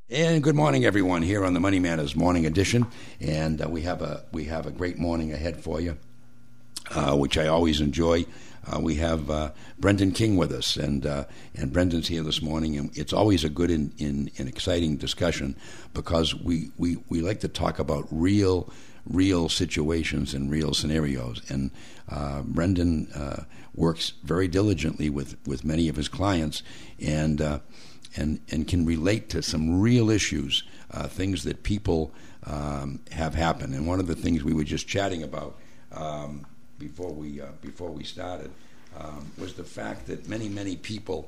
And good morning, everyone, here on the Money Matters Morning Edition. And we have a great morning ahead for you, which I always enjoy. We have Brendan King with us, and Brendan's here this morning. And it's always a good and exciting discussion because we like to talk about real situations and real scenarios. And Brendan works very diligently with many of his clients, and can relate to some real issues, things that people have happened. And one of the things we were just chatting about before we started was the fact that many people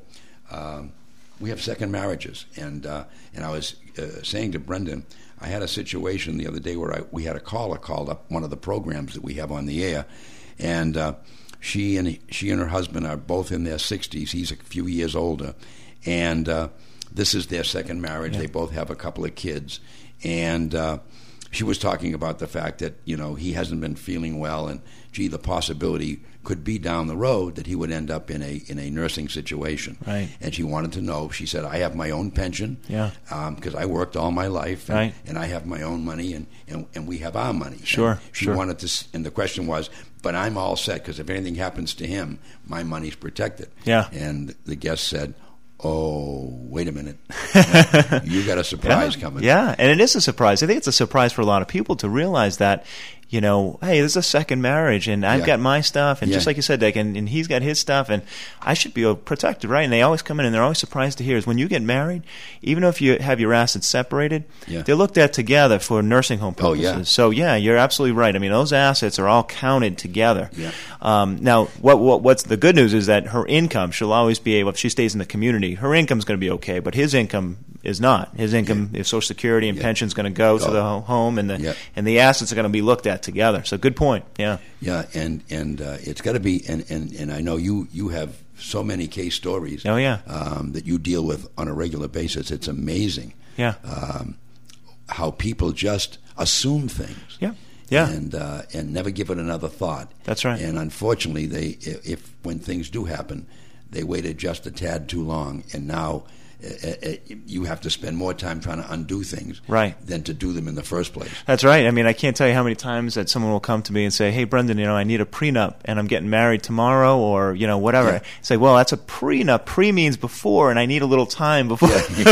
we have second marriages. And I was saying to Brendan, I had a situation the other day where we had a caller called up one of the programs that we have on the air, and she and her husband are both in their 60s. He's a few years older. And this is their second marriage. Yeah. They both have a couple of kids. And she was talking about the fact that, he hasn't been feeling well. And, the possibility could be down the road that he would end up in a nursing situation. Right. And she wanted to know. She said, I have my own pension. Yeah. Because I worked all my life. And, right. and I have my own money. And we have our money. Sure. And she wanted to. And the question was, but I'm all set because if anything happens to him, my money's protected. Yeah. And the guest said, oh, wait a minute. You got a surprise coming. Yeah, and it is a surprise. I think it's a surprise for a lot of people to realize that, hey, this is a second marriage, and I've got my stuff, and just like you said, Dick, and he's got his stuff, and I should be protected, right? And they always come in, and they're always surprised to hear is when you get married, even if you have your assets separated, they're looked at together for nursing home purposes. Oh, yeah. So, you're absolutely right. I mean, those assets are all counted together. Yeah. Now, what's the good news is that her income, she'll always be able, if she stays in the community, her income's going to be okay, but his income is not. His income, if Social Security and pension's going to go to the home, and the assets are going to be looked at together. So good point. Yeah. Yeah, and it's got to be, and I know you have so many case stories. Oh yeah. That you deal with on a regular basis. It's amazing. Yeah. How people just assume things. Yeah. Yeah. And never give it another thought. That's right. And unfortunately, when things do happen, they waited just a tad too long, and now you have to spend more time trying to undo things than to do them in the first place. That's right. I mean, I can't tell you how many times that someone will come to me and say, hey, Brendan, I need a prenup, and I'm getting married tomorrow, or, whatever. Yeah. I say, well, that's a prenup. Pre means before, and I need a little time before.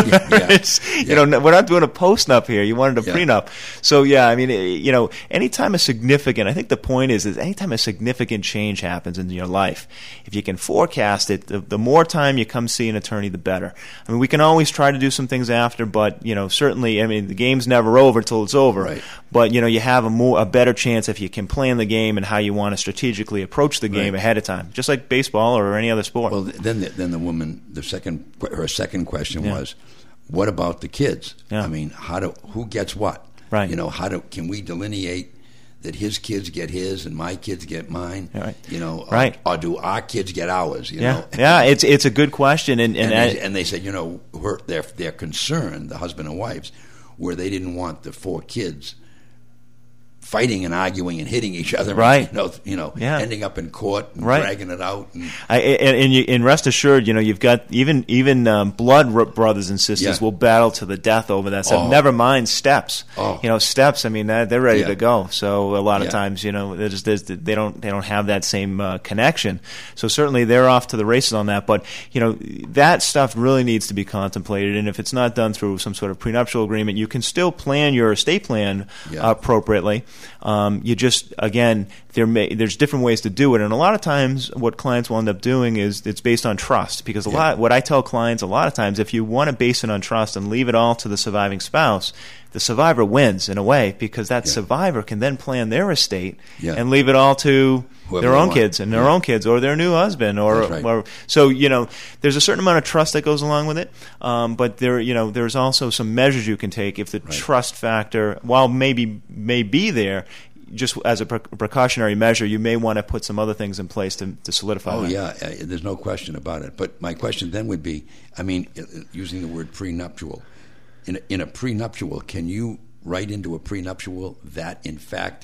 We're not doing a postnup here. You wanted a prenup. So, I mean, anytime I think the point is anytime a significant change happens in your life, if you can forecast it, the more time you come see an attorney, the better. I mean, we can always try to do some things after, but certainly, I mean, the game's never over till it's over. Right. But you have a better chance if you can plan the game and how you want to strategically approach the game ahead of time, just like baseball or any other sport. Well, then the woman, her second question was, what about the kids? Yeah. I mean, who gets what? Right. Can we delineate that his kids get his and my kids get mine? Right. Or do our kids get ours? Yeah, it's a good question, and they said, they're concerned, the husband and wives, where they didn't want the four kids fighting and arguing and hitting each other, ending up in court and dragging it out. And rest assured, you've got even blood brothers and sisters will battle to the death over that stuff. Never mind steps. Steps. I mean, they're ready to go. So a lot of times, they don't have that same connection. So certainly they're off to the races on that. But that stuff really needs to be contemplated. And if it's not done through some sort of prenuptial agreement, you can still plan your estate plan appropriately. You just, again, there's different ways to do it, and a lot of times what clients will end up doing is it's based on trust, because what I tell clients a lot of times, if you want to base it on trust and leave it all to the surviving spouse, the survivor wins in a way, because that survivor can then plan their estate and leave it all to their own kids and their own kids or their new husband or so there's a certain amount of trust that goes along with it, but there's also some measures you can take if the trust factor, while may be there, just as a precautionary measure, you may want to put some other things in place to solidify that. There's no question about it. But my question then would be, I mean, using the word prenuptial, in a prenuptial, can you write into a prenuptial that, in fact, if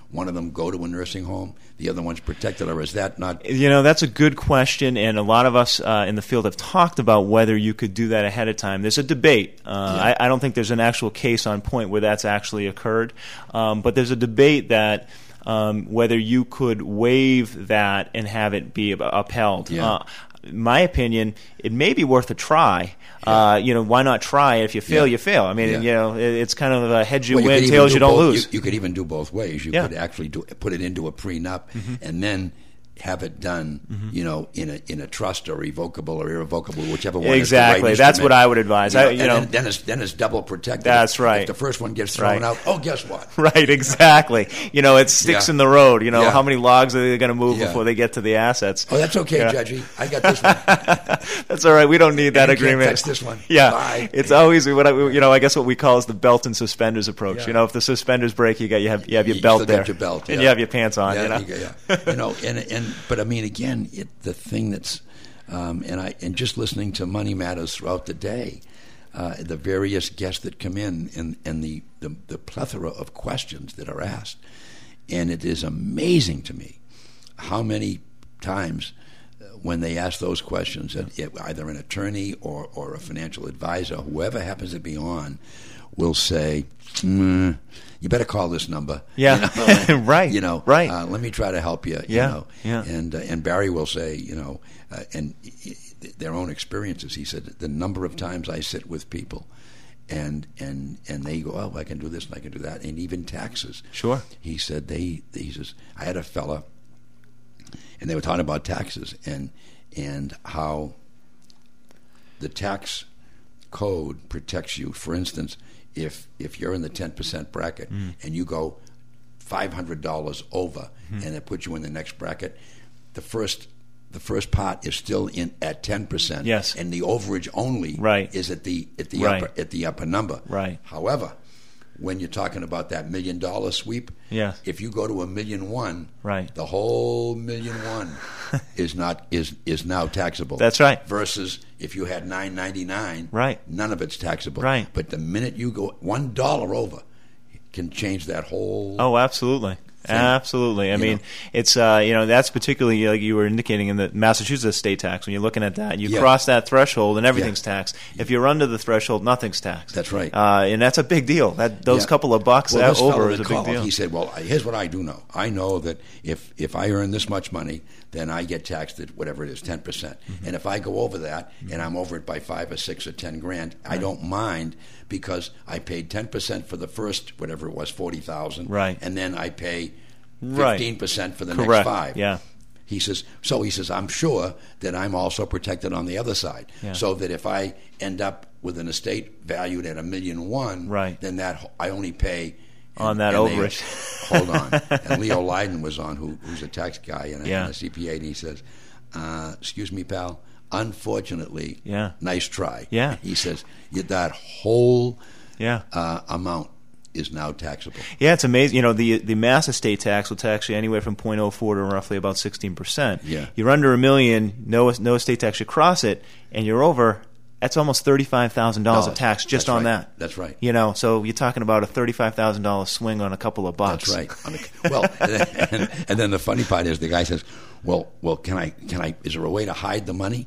one of them go to a nursing home, the other one's protected, or is that not? That's a good question, and a lot of us in the field have talked about whether you could do that ahead of time. There's a debate. I don't think there's an actual case on point where that's actually occurred, but there's a debate that whether you could waive that and have it be upheld. Yeah. My opinion, it may be worth a try. Why not try it? If you fail, you fail. I mean, it's kind of a heads you win, tails you don't lose. You could even do both ways. You could actually put it into a prenup and then have it done, in a trust or revocable or irrevocable, whichever one. Exactly, is the right that's what I would advise. Then it's double protected. That's right. If the first one gets thrown out, guess what? Right, exactly. It sticks in the road. How many logs are they going to move before they get to the assets? Oh, that's okay, Judgy. I got this one. That's all right. We don't need that agreement. Can't touch this one. Yeah, bye. It's always I guess what we call is the belt and suspenders approach. Yeah. If the suspenders break, you have your belt there, your belt, and you have your pants on. But I mean, again, the thing that's and just listening to Money Matters throughout the day, the various guests that come in and the plethora of questions that are asked, and it is amazing to me how many times when they ask those questions, either an attorney or a financial advisor, whoever happens to be on, will say, you better call this number. Yeah, right. Right. Let me try to help you. Yeah. And Barry will say, and their own experiences. He said the number of times I sit with people, and they go, oh, I can do this and I can do that, and even taxes. Sure. He said he says, I had a fella, and they were talking about taxes and how the tax code protects you. For instance, if you're in the 10% bracket and you go $500 over and it puts you in the next bracket, the first part is still in at 10%. Yes. And the overage only is at the upper number. Right. However, when you're talking about that $1 million sweep, if you go to $1.1 million, the whole $1.1 million is now taxable. That's right. Versus if you had $999, none of it's taxable. Right. But the minute you go $1 over, it can change that whole. Oh, absolutely. Thing. Absolutely. I mean, it's that's particularly like you were indicating in the Massachusetts state tax. When you're looking at that, you cross that threshold and everything's taxed. If you're under the threshold, nothing's taxed. That's right. And that's a big deal. Those couple of bucks over is a big deal. He said, "Well, here's what I do know. I know that if I earn this much money, then I get taxed at whatever it is, 10%. And if I go over that and I'm over it by $5 or $6 or $10,000, I don't mind." Because I paid 10% for the first, whatever it was, 40,000, and then I pay 15% for the next 5. Yeah. He says, I'm sure that I'm also protected on the other side, so that if I end up with an estate valued at $1.1 million, then that I only pay on that overage. Hold on, and Leo Leiden was on, who's a tax guy and a CPA, and he says, "Excuse me, pal. Unfortunately, nice try." Yeah. He says that whole amount is now taxable. Yeah, it's amazing. The mass estate tax will tax you anywhere from 0.04 to roughly about 16%. Yeah. You're under $1 million, no estate tax. You cross it, and you're over. That's almost $35,000 of tax just on that. That's right. So you're talking about a $35,000 swing on a couple of bucks. That's right. And then the funny part is the guy says, "Well, can I? Is there a way to hide the money?"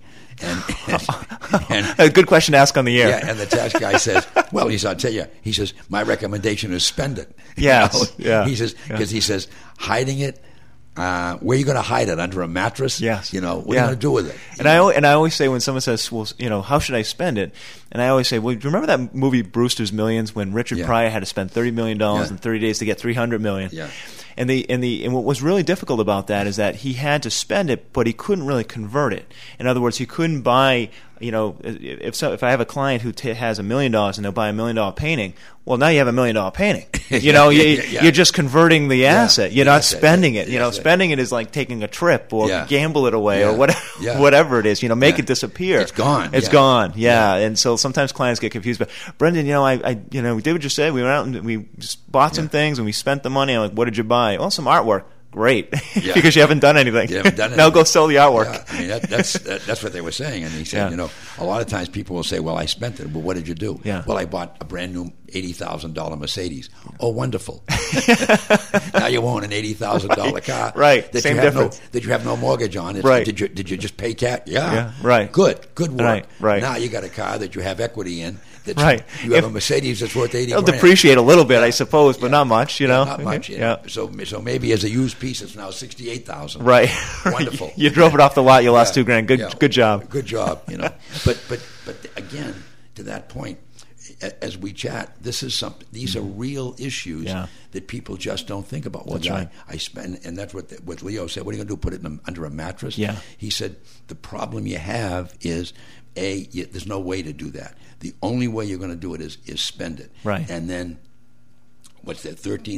And a good question to ask on the air. Yeah, and the tax guy says, "Well, I'll tell you." He says, "My recommendation is spend it." Yes. Yeah. He says because he says hiding it. Where are you going to hide it? Under a mattress? Yes. What are you going to do with it? And I always say when someone says, "Well, how should I spend it?" And I always say, "Well, do you remember that movie Brewster's Millions when Richard Pryor had to spend $30 million in 30 days to get $300 million?" Yeah. And what was really difficult about that is that he had to spend it, but he couldn't really convert it. In other words, he couldn't buy. If I have a client who has $1 million and they'll buy $1 million painting, well, now you have $1 million painting. You're just converting the asset. You're not spending it. Spending it is like taking a trip or gamble it away or whatever it is. Make it disappear. It's gone. It's gone. Yeah. And so sometimes clients get confused. But Brendan, we did what you said. We went out and we just bought some things and we spent the money. I'm like, what did you buy? Well, some artwork. great, because you haven't done anything. You haven't done anything. Now go sell the artwork. Yeah. I mean, that's what they were saying. And he said, a lot of times people will say, well, I spent it. Well, what did you do? Yeah. Well, I bought a brand new $80,000 Mercedes. Oh, wonderful. Now you own an $80,000 car. Right. That Same you have difference. that you have no mortgage on. Right. Did you just pay cash? Yeah. Right. Good work. Right. Now you got a car that you have equity in. Right. You have a Mercedes that's worth $80,000. It'll depreciate a little bit, I suppose, but not much, Not much. Yeah. So maybe as a used piece, it's now $68,000. Right. Wonderful. You drove it off the lot. You lost $2,000. Good job. Good job. But again, to that point, as we chat, these are real issues that people just don't think about. Well, that's right. I spend, and that's what Leo said. What are you going to do? Put it under a mattress? Yeah. He said the problem you have is there's no way to do that. The only way you're going to do it is spend it. Right. And then what's that?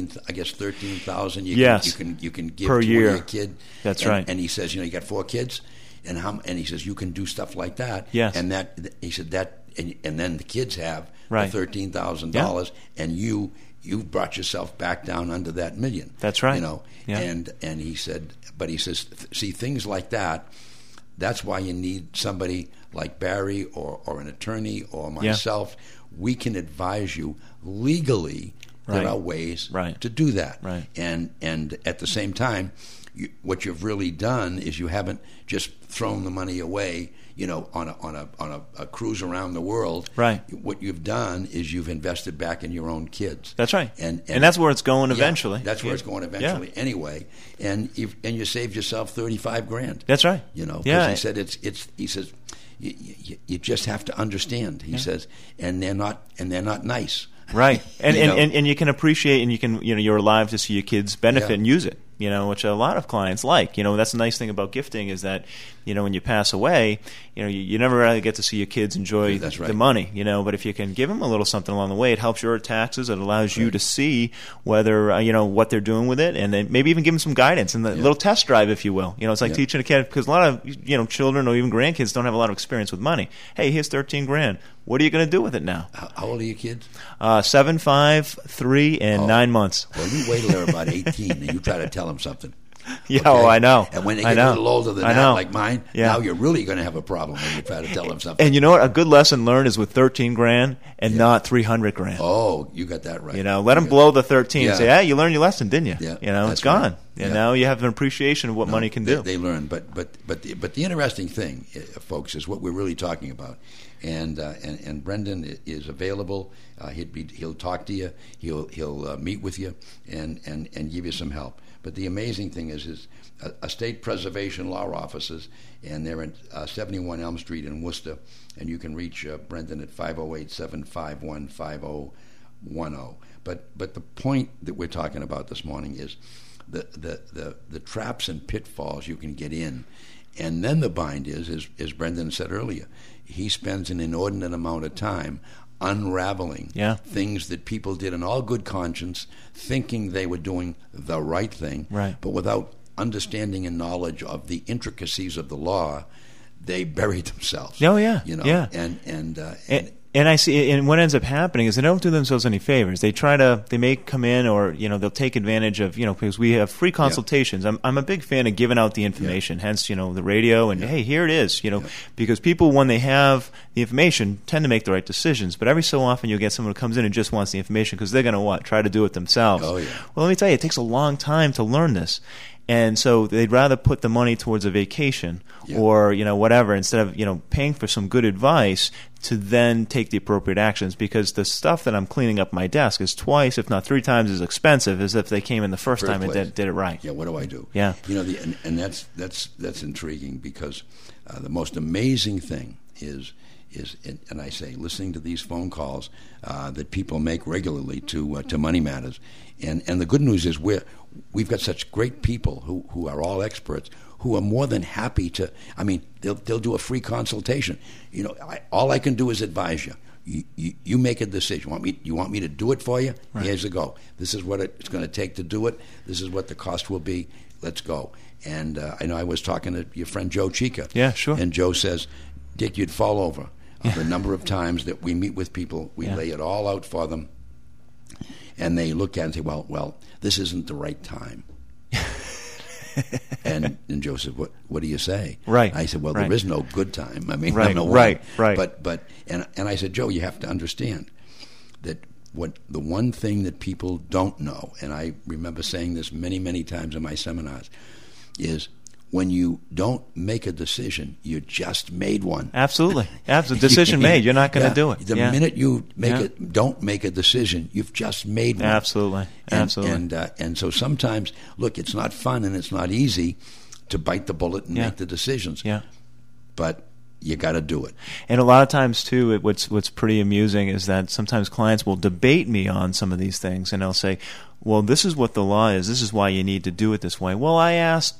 13,000. You can give per to year. Your kid. That's right. And he says, you got 4 kids, and he says you can do stuff like that. Yes. And he said that, and then the kids have the $13,000, and you've brought yourself back down under that million. That's right. Yeah. And he says, see, things like that. That's why you need somebody like Barry or an attorney or myself. We can advise you legally. There are ways to do that. Right. And at the same time, what you've really done is you haven't just thrown the money away, on a cruise around the world. Right. What you've done is you've invested back in your own kids. That's right. And that's where it's going eventually. That's where it's going eventually. Anyway, and you saved yourself $35,000. That's right. Because he said he says you just have to understand. He says, and they're not nice. Right. And you can appreciate, and you can you're alive to see your kids benefit and use it. Which a lot of clients like. That's the nice thing about gifting is that, when you pass away, you never really get to see your kids enjoy the money, but if you can give them a little something along the way, it helps your taxes. It allows you to see whether, what they're doing with it, and then maybe even give them some guidance and a little test drive, if you will. It's like teaching a kid, because a lot of, children or even grandkids don't have a lot of experience with money. Hey, here's $13,000. What are you going to do with it now? How old are your kids? 7, 5, 3, and 9 months. Well, you wait till they're about 18 and you try to tell them something. Yeah, okay? I know. And when they get a little older than that, like mine, now you're really going to have a problem when you try to tell them something. And you know what? A good lesson learned is with $13,000 and not $300,000. Oh, you got that right. Let them blow the 13 and say, "Hey, you learned your lesson, didn't you?" Yeah, it's gone. And now you have an appreciation of what money can do. They learn, but the interesting thing, folks, is what we're really talking about. And Brendan is available. He'll talk to you. He'll meet with you and give you some help. But the amazing thing is estate preservation law offices, and they're at 71 Elm Street in Worcester. And you can reach Brendan at 508-751-5010. But the point that we're talking about this morning is the traps and pitfalls you can get in. And then the bind is, as Brendan said earlier, he spends an inordinate amount of time unraveling things that people did in all good conscience, thinking they were doing the right thing, but without understanding and knowledge of the intricacies of the law, they buried themselves. Oh yeah, And I see, and what ends up happening is they don't do themselves any favors. They may come in, or they'll take advantage of, because we have free consultations. I'm a big fan of giving out the information. Hence, the radio and hey, here it is. Because people, when they have the information, tend to make the right decisions. But every so often, you'll get someone who comes in and just wants the information because they're going to try to do it themselves. Oh yeah. Well, let me tell you, it takes a long time to learn this. And so they'd rather put the money towards a vacation or, whatever, instead of, paying for some good advice to then take the appropriate actions, because the stuff that I'm cleaning up my desk is twice, if not 3 times as expensive as if they came in the first time and did it right. Yeah, what do I do? Yeah. And that's intriguing, because the most amazing thing is, and I say, listening to these phone calls that people make regularly to Money Matters, and the good news is we've got such great people who are all experts, who are more than happy to. I mean, they'll do a free consultation. All I can do is advise you. You make a decision. You want me to do it for you? Right. Here's a go. This is what it's going to take to do it. This is what the cost will be. Let's go. And I know I was talking to your friend Joe Chica. Yeah, sure. And Joe says, Dick, you'd fall over. The number of times that we meet with people, we lay it all out for them, and they look at it and say, well, this isn't the right time. And Joe said, what do you say? Right. I said, well, right. there is no good time. I mean, right, no right, right. But and I said, Joe, you have to understand that the one thing that people don't know, and I remember saying this many, many times in my seminars, is when you don't make a decision, you just made one. Absolutely. Decision made. You're not going to do it. The minute you don't make a decision, you've just made one. Absolutely. And so sometimes, look, it's not fun and it's not easy to bite the bullet and make the decisions. Yeah. But you got to do it. And a lot of times, too, what's pretty amusing is that sometimes clients will debate me on some of these things, and they'll say, well, this is what the law is. This is why you need to do it this way. Well, I asked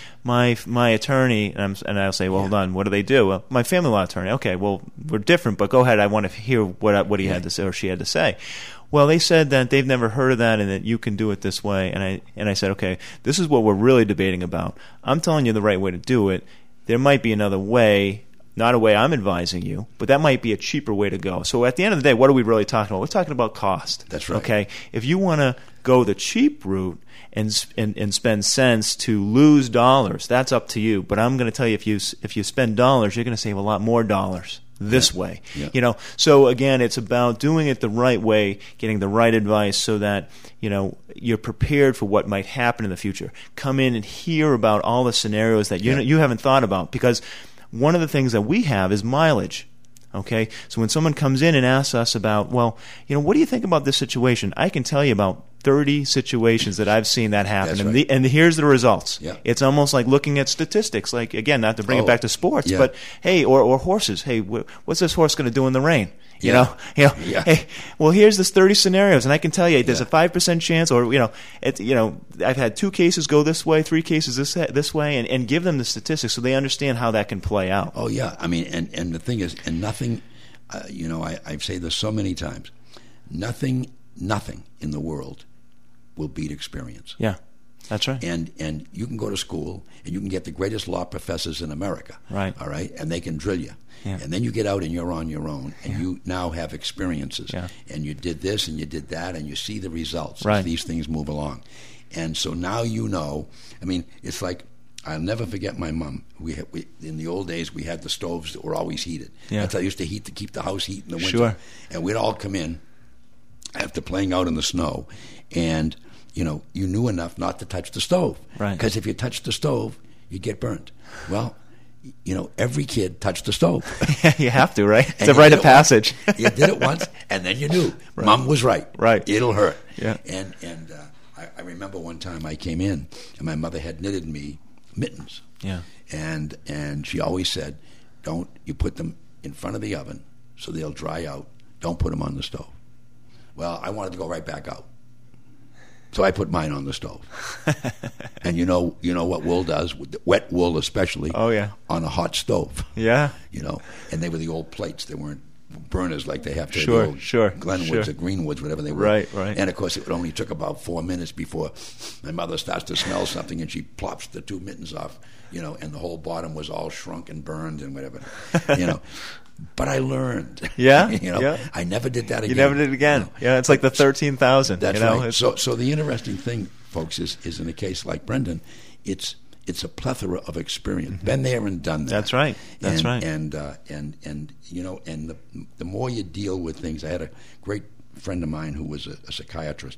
my attorney, and I'll say, well, hold on, what do they do? Well, my family law attorney. Okay, well, we're different, but go ahead. I want to hear what he had to say or she had to say. Well, they said that they've never heard of that and that you can do it this way. And I said, okay, this is what we're really debating about. I'm telling you the right way to do it. There might be another way. Not a way I'm advising you, but that might be a cheaper way to go. So at the end of the day, what are we really talking about? We're talking about cost. That's right. Okay? If you want to go the cheap route and spend cents to lose dollars, that's up to you. But I'm going to tell you, if you spend dollars, you're going to save a lot more dollars this way. Yeah. So again, it's about doing it the right way, getting the right advice so that, you're prepared for what might happen in the future. Come in and hear about all the scenarios that you haven't thought about, because one of the things that we have is mileage. Okay? So when someone comes in and asks us about, well, what do you think about this situation? I can tell you about 30 situations that I've seen that happen. That's right. And here's the results. Yeah. It's almost like looking at statistics. Like, again, not to bring it back to sports, but hey, or horses. Hey, what's this horse going to do in the rain? Hey, well, here's this 30 scenarios, and I can tell you there's a 5% chance, or I've had 2 cases go this way, 3 cases this way, and give them the statistics so they understand how that can play out. Oh yeah, I mean, and the thing is, and nothing, I've said this so many times, nothing in the world will beat experience. Yeah. That's right. And you can go to school and you can get the greatest law professors in America. Right. All right? And they can drill you. Yeah. And then you get out and you're on your own and you now have experiences. Yeah. And you did this and you did that and you see the results right. as these things move along. And so now I mean, it's like, I'll never forget my mom. We in the old days, we had the stoves that were always heated. Yeah. That's how I used to keep the house heat in the winter. Sure. And we'd all come in after playing out in the snow and you knew enough not to touch the stove. Right. Because if you touched the stove, you'd get burnt. Well, every kid touched the stove. You have to, right? It's a rite of passage. You did it once, and then you knew. Right. Mom was right. Right. It'll hurt. Yeah. And I remember one time I came in, and my mother had knitted me mittens. Yeah. And she always said, don't you put them in front of the oven so they'll dry out. Don't put them on the stove. Well, I wanted to go right back out. So I put mine on the stove. And you know what wool does, wet wool especially, oh, yeah. on a hot stove. Yeah. And they were the old plates. They weren't burners like they have today. Sure, the old sure. Glenwoods or Greenwoods, whatever they were. Right. And, of course, it only took about 4 minutes before my mother starts to smell something and she plops the 2 mittens off, and the whole bottom was all shrunk and burned and whatever, But I learned. Yeah. I never did that again. You never did it again. Yeah, it's like the 13,000. That's right. So the interesting thing, folks, is in a case like Brendan, it's a plethora of experience. Mm-hmm. Been there and done that. That's right. That's right. And the more you deal with things, I had a great friend of mine who was a psychiatrist,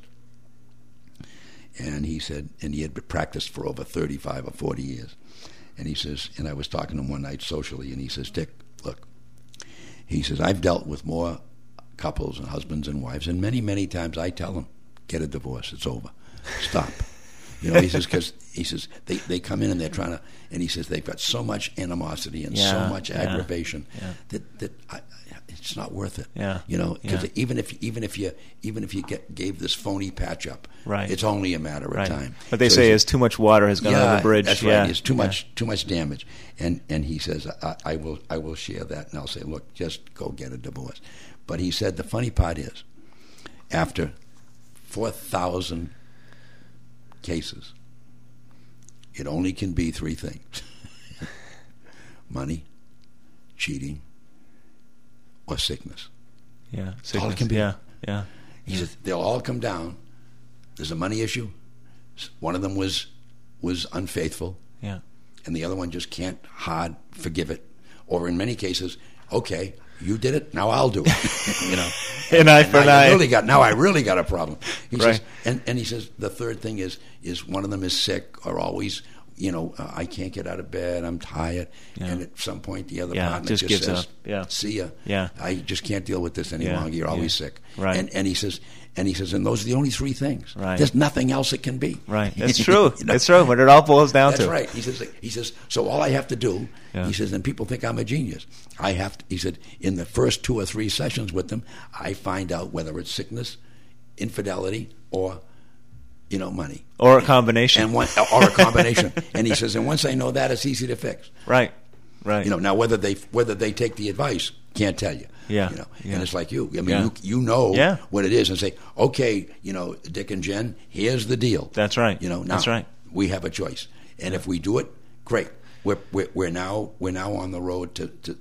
and he said, and he had practiced for over 35 or 40 years, and he says, and I was talking to him one night socially, and he says, Dick, look. He says, I've dealt with more couples and husbands and wives, and many, many times I tell them, get a divorce. It's over. Stop. He says, because he says, they come in and they're trying to, and he says, they've got so much animosity and so much aggravation that it's not worth it. Yeah. Because even if you gave this phony patch up, right. It's only a matter of time. But they say too much water has gone over the bridge. That's right. It's too much damage. And he says, I will share that, and I'll say, look, just go get a divorce. But he said the funny part is, after 4,000 cases, it only can be 3 things: money, cheating, or sickness. Yeah, sickness. All it can be. Yeah. He says they'll all come down. There's a money issue. One of them was was unfaithful, and the other one just can't hard forgive it, or in many cases, okay, you did it, now I'll do it. You know, an eye for an eye. I really got a problem. He says, and he says the third thing is one of them is sick or always. You know, I can't get out of bed. I'm tired, and at some point the other partner just gives says, up. "See ya. I just can't deal with this any longer. You're always sick." Right. And he says, and those are the only three things. Right. There's nothing else it can be. Right. That's true. You know? That's true. What it all boils down to. That's right. He says. So all I have to do. He says, and people think I'm a genius. I have to. He said, in the first 2 or 3 sessions with them, I find out whether it's sickness, infidelity, or money. Or a combination. Or a combination. And he says, and once I know that, it's easy to fix. Right. Now whether they take the advice, can't tell you. And it's like you. I mean, you know what it is, and say, okay, Dick and Jen, here's the deal. That's right. Now that's right. We have a choice, and if we do it, great. We're now on the road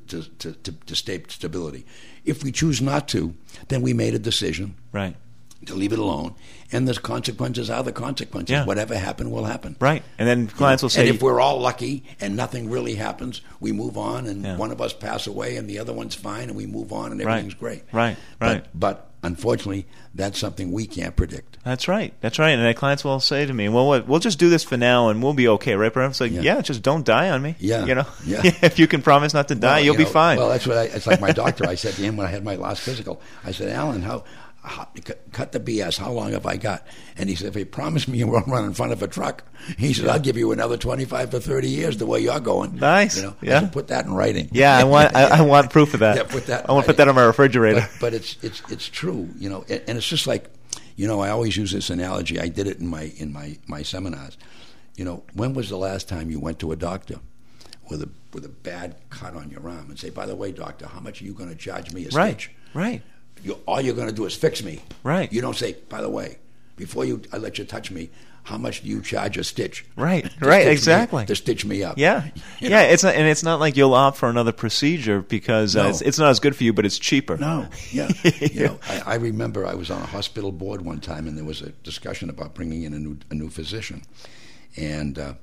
to stability. If we choose not to, then we made a decision. Right. To leave it alone, and the consequences are the consequences. Yeah. Whatever happened will happen. Right, and then clients will say, and if we're all lucky and nothing really happens, we move on, and one of us pass away, and the other one's fine, and we move on, and everything's great. Right. But unfortunately, that's something we can't predict. That's right. And then clients will say to me, "Well, we'll just do this for now, and we'll be okay, right?" But I'm like, just don't die on me. If you can promise not to die, you'll be fine. Well, that's what it's like. My doctor, I said to him when I had my last physical, I said, "Alan, cut the BS. How long have I got?" And he said, "If you promise me you won't run in front of a truck," he said, "I'll give you another 25 to 30 years the way you're going." Nice. I should put that in writing. Yeah, I want proof of that. Put that. I want to put that on my refrigerator. But it's true. And it's just like, I always use this analogy. I did it in my seminars. When was the last time you went to a doctor with a bad cut on your arm and say, "By the way, doctor, how much are you going to charge me a stitch?" Right. All you're going to do is fix me. Right. You don't say, "By the way, before I let you touch me, how much do you charge a stitch?" Right. Exactly. To stitch me up. Yeah. It's not like you'll opt for another procedure because it's not as good for you, but it's cheaper. No. Yeah. I remember I was on a hospital board one time, and there was a discussion about bringing in a new physician, and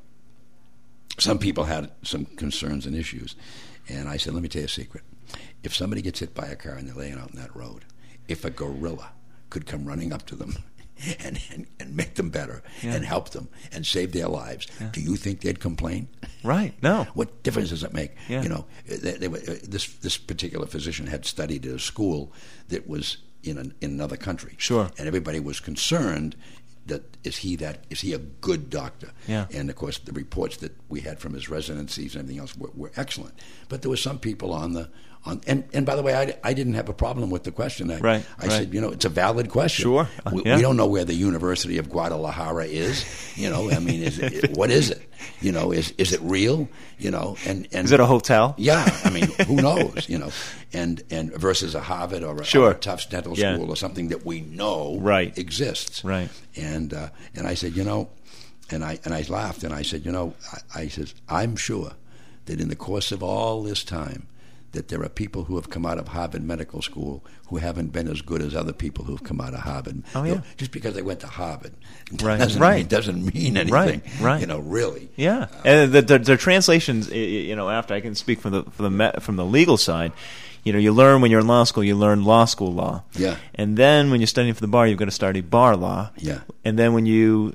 some people had some concerns and issues, and I said, "Let me tell you a secret. If somebody gets hit by a car and they're laying out in that road, if a gorilla could come running up to them and make them better and help them and save their lives, do you think they'd complain?" Right. No. What difference does it make? Yeah. This particular physician had studied at a school that was in another country. Sure. And everybody was concerned that is he a good doctor? Yeah. And of course the reports that we had from his residencies and everything else were excellent. But there were some people and by the way, I didn't have a problem with the question. I said, it's a valid question. Sure. We don't know where the University of Guadalajara is. I mean, what is it? Is it real? And is it a hotel? Yeah. I mean, who knows? And versus a Harvard or a Tufts Dental School or something that we know exists. Right. And I said, and I laughed and I said, I said, I'm sure that in the course of all this time, that there are people who have come out of Harvard Medical School who haven't been as good as other people who have come out of Harvard. Oh, yeah. Just because they went to Harvard doesn't mean anything. Right. Really. Yeah. And the translations, after I can speak from the legal side. You learn when you're in law school, you learn law school law. Yeah. And then when you're studying for the bar, you've got to study bar law. Yeah. And then when you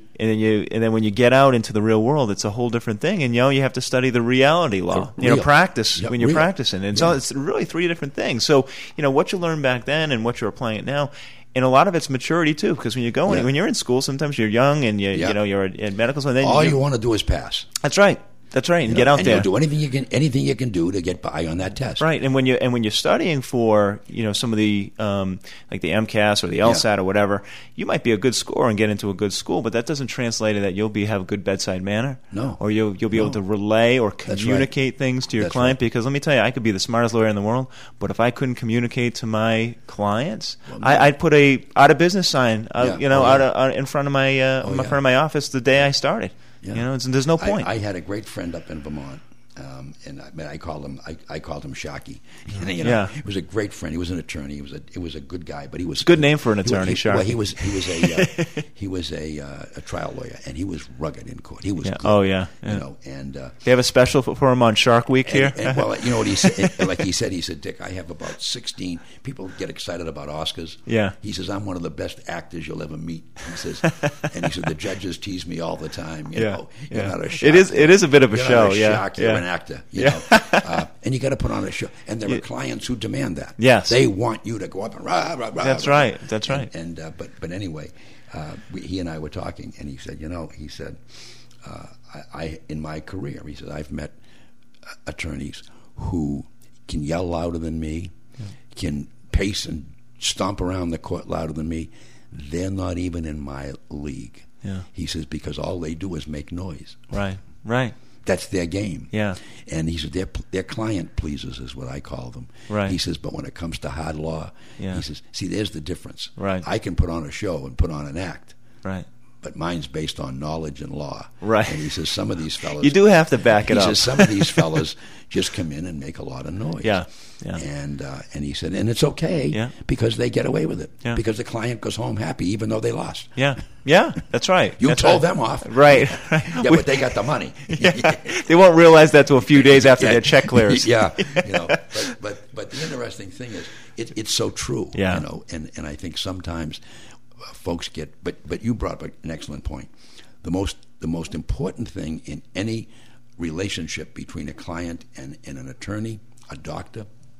get out into the real world, it's a whole different thing. And you have to study the reality law. Practice when you're practicing. And so it's really 3 different things. So, what you learned back then and what you're applying it now. And a lot of it's maturity too, because when you're in school, sometimes you're young and you're in medical school. And then all you want to do is pass. That's right. That's right, and get out there. You'll do anything you can do to get by on that test. Right, and when you're studying for some of the like the MCAS or the LSAT or whatever, you might be a good scorer and get into a good school, but that doesn't translate to that you'll have a good bedside manner. No, or you'll be able to relay or communicate things to your client. Because let me tell you, I could be the smartest lawyer in the world, but if I couldn't communicate to my clients, I'd put a out of business sign, out in front of my office the day I started. Yeah. There's no point. I had a great friend up in Vermont, And I called him Sharky. And, he was a great friend. He was an attorney. He was a good guy, but he was good name for an attorney. Sharky. Well, he was a trial lawyer, and he was rugged in court. He was good, oh yeah. And they have a special for him on Shark Week here. And, well, you know what he said? Like he said, Dick, I have about 16 people get excited about Oscars. Yeah. He says I'm one of the best actors you'll ever meet. He says, and he said the judges tease me all the time. You know, you're not a shark. It is a bit of a show. You're an actor, you know, and you got to put on a show. And there are clients who demand that. Yes, they want you to go up and rah, rah, rah. That's right. That's right. And but anyway, he and I were talking, and he said, I in my career, he said, I've met attorneys who can yell louder than me, can pace and stomp around the court louder than me. They're not even in my league. Yeah. He says, because all they do is make noise. Right. That's their game. Yeah. And he said their client pleasers is what I call them. Right. He says, but when it comes to hard law, he says, see, there's the difference. Right. I can put on a show and put on an act. Right. But mine's based on knowledge and law. Right. And he says some of these fellas... You do have to back it up. He says some of these fellas just come in and make a lot of noise. Yeah. And he said, and it's okay because they get away with it. Yeah. Because the client goes home happy even though they lost. Yeah, that's right. You told them off. Right. Yeah, but they got the money. They won't realize that till a few days after their check clears. Yeah. But the interesting thing is, it's so true. Yeah. And I think sometimes folks get, but you brought up an excellent point. The most important thing in any relationship between a client and an attorney, a doctor,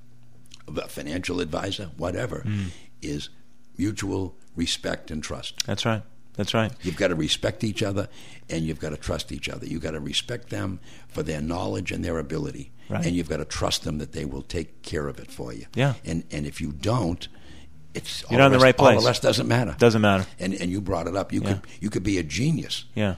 a financial advisor, whatever, is mutual respect and trust. That's right. You've got to respect each other, and you've got to trust each other. You've got to respect them for their knowledge and their ability, and you've got to trust them that they will take care of it for you. Yeah. And if you don't, you're not in the right place. All the rest doesn't matter. Doesn't matter. And you brought it up. You could be a genius. Yeah.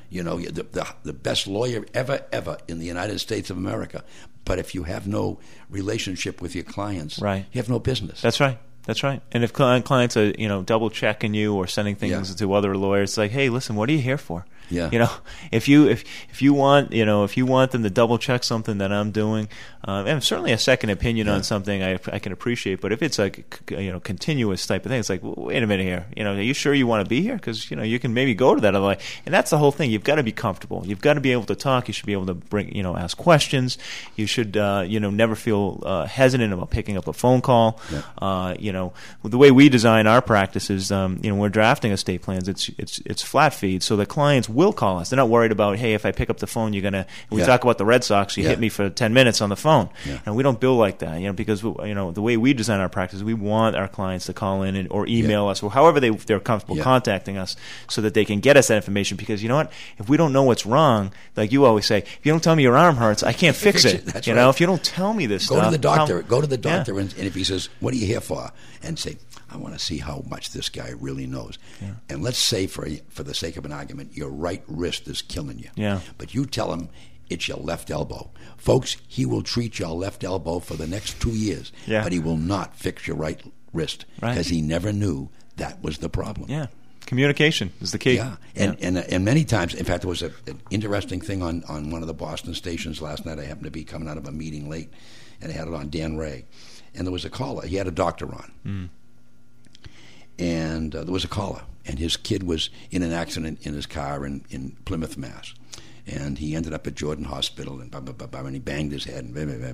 The best lawyer ever in the United States of America. But if you have no relationship with your clients, you have no business. That's right. And if clients are double checking you or sending things to other lawyers, it's like, hey, listen, what are you here for? Yeah. If you want them to double check something that I'm doing, and certainly a second opinion on something I can appreciate. But if it's like continuous type of thing, it's like, well, wait a minute here. Are you sure you want to be here? Because you can maybe go to that other way. And that's the whole thing. You've got to be comfortable. You've got to be able to talk. You should be able to ask questions. You should never feel hesitant about picking up a phone call. Yeah. The way we design our practices, when we're drafting estate plans, it's flat feed, so the clients will call us. They're not worried about, hey, if I pick up the phone, you're gonna. We talk about the Red Sox, you hit me for 10 minutes on the phone, and we don't bill like that, because the way we design our practice, we want our clients to call in or email us or however they're comfortable contacting us, so that they can get us that information. Because you know what, if we don't know what's wrong, like you always say, if you don't tell me your arm hurts, I can't fix it. That's right. If you don't tell me this stuff, go to the doctor, and if he says, "What are you here for?" and say, I want to see how much this guy really knows. Yeah. And let's say, for the sake of an argument, your right wrist is killing you. Yeah. But you tell him it's your left elbow. Folks, he will treat your left elbow for the next 2 years, but he will not fix your right wrist because he never knew that was the problem. Yeah. Communication is the key. Yeah. And many times, in fact, there was an interesting thing on one of the Boston stations last night. I happened to be coming out of a meeting late, and I had it on Dan Ray. And there was a caller. He had a doctor on. And there was a caller. And his kid was in an accident in his car in Plymouth, Mass. And he ended up at Jordan Hospital, and he banged his head.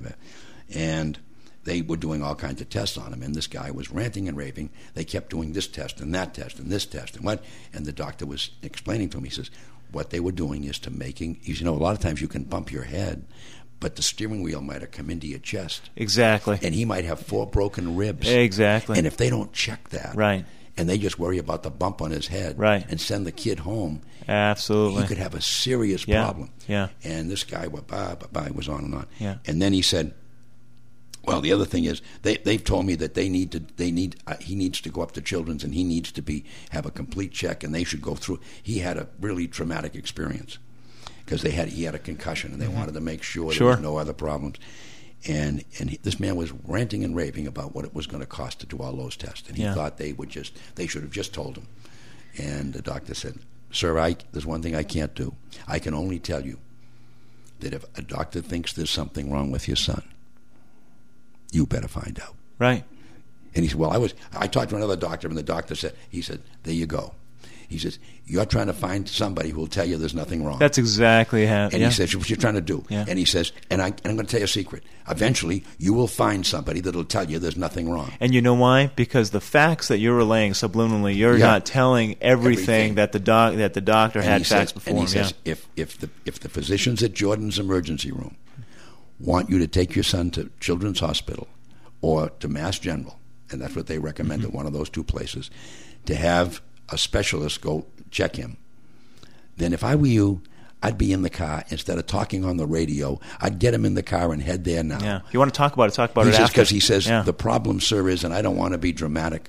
And they were doing all kinds of tests on him. And this guy was ranting and raving. They kept doing this test and that test and this test. And the doctor was explaining to him, he says, what they were doing is a lot of times you can bump your head, but the steering wheel might have come into your chest. Exactly. And he might have 4 broken ribs. Exactly. And if they don't check that, and they just worry about the bump on his head, and send the kid home, absolutely, he could have a serious problem. Yeah. And this guy was on and on. Yeah. And then he said, well, the other thing is they've told me that he needs to go up to Children's, and he needs to have a complete check, and they should go through. He had a really traumatic experience because he had a concussion, and they wanted to make sure there was no other problems. And this man was ranting and raving about what it was going to cost to do all those tests, and he thought they should have just told him. And the doctor said, "Sir, there's one thing I can't do. I can only tell you that if a doctor thinks there's something wrong with your son, you better find out. Right. And he said, well, I talked to another doctor, and the doctor said, there you go. He says, you're trying to find somebody who will tell you there's nothing wrong. That's exactly how. And he says, what you're trying to do. Yeah. And he says, and I'm going to tell you a secret. Eventually, you will find somebody that will tell you there's nothing wrong. And you know why? Because the facts that you're relaying subliminally, you're not telling everything that the doctor had facts before. And he says, if the physicians at Jordan's emergency room want you to take your son to Children's Hospital or to Mass General, and that's what they recommend at one of those two places, to have a specialist go check him, then if I were you, I'd be in the car. Instead of talking on the radio, I'd get him in the car and head there now. Yeah. You want to talk about it after. Because he says, the problem, sir, is, and I don't want to be dramatic,